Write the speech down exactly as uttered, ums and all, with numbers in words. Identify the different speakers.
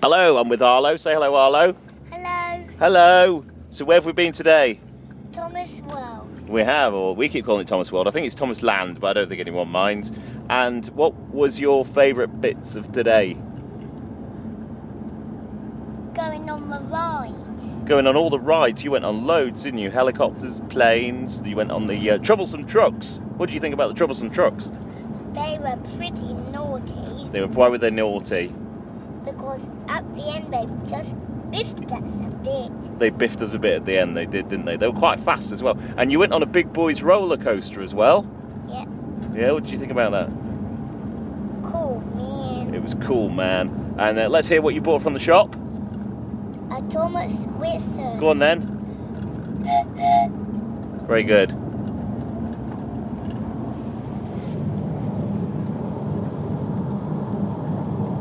Speaker 1: Hello, I'm with Arlo. Say hello, Arlo.
Speaker 2: Hello.
Speaker 1: Hello. So where have we been today?
Speaker 2: Thomas World.
Speaker 1: We have, or we keep calling it Thomas World. I think it's Thomas Land, but I don't think anyone minds. And what was your favourite bits of today?
Speaker 2: Going on the rides.
Speaker 1: Going on all the rides. You went on loads, didn't you? Helicopters, planes. You went on the uh, troublesome trucks. What do you think about the troublesome trucks?
Speaker 2: They were pretty naughty.
Speaker 1: They were. Why were they naughty?
Speaker 2: Because at the end they just biffed us a bit.
Speaker 1: They biffed us a bit at the end. They did, didn't they? They were quite fast as well. And you went on a big boys roller coaster as well.
Speaker 2: Yeah.
Speaker 1: Yeah. What did you think about that?
Speaker 2: Cool, man.
Speaker 1: It was cool, man. And uh, let's hear what you bought from the shop.
Speaker 2: A Thomas Wilson.
Speaker 1: Go on then. Very good.